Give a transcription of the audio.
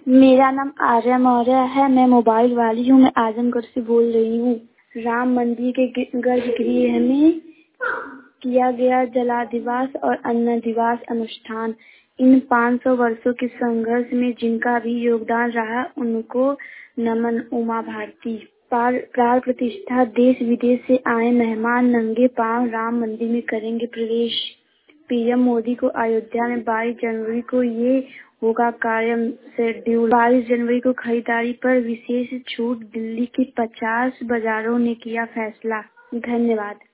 मेरा नाम आर्या मौर्य है। मैं मोबाइल वाली हूँ। मैं आजमगढ़ से बोल रही हूँ। राम मंदिर के गर्भगृह में किया गया जलादिवास और अन्न दिवास अनुष्ठान। इन 500 वर्षों के संघर्ष में जिनका भी योगदान रहा उनको नमन। उमा भारती। प्राण प्रतिष्ठा। देश विदेश से आए मेहमान नंगे पांव राम मंदिर में करेंगे प्रवेश। पीएम मोदी को अयोध्या में 22 जनवरी को ये होगा कायम शेड्यूल। 22 जनवरी को खरीदारी पर विशेष छूट। दिल्ली के 50 बाजारों ने किया फैसला। धन्यवाद।